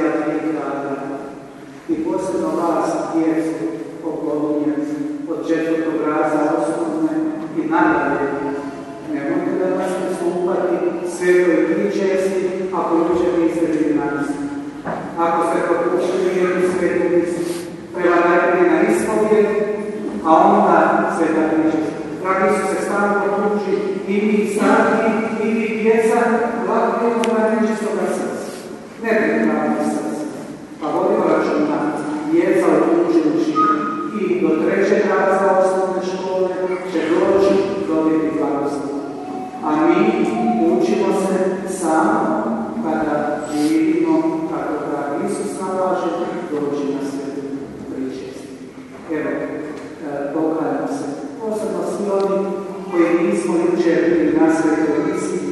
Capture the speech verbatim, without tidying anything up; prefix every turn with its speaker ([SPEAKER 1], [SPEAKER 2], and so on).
[SPEAKER 1] cijela tri grada. I posebno vas, djecu, poklonjeni od četvrtog raza osnovne i nadalje. Nemojte da vas pristupati svetoj pričesti ako jučer niste bili na misu. Ako ste propustili jednu svetu misu, treba najprije na ispovijed, a onda sveta pričest. Dragi su se stalno pruži i mi stariji, i mi djeca, blagodjelno na nečistoga srca. Ne pripravno srca. Pa vodimo računa, djeca uključujući i do trećeg raza osnovne škole će doći dobiti blagoslov. A mi učimo se samo kada živimo kako da Isus nalaže doći na svetu pričest. Evo, pokajamo se. Posebno svi oni koji nismo jučer bili na svetoj misi,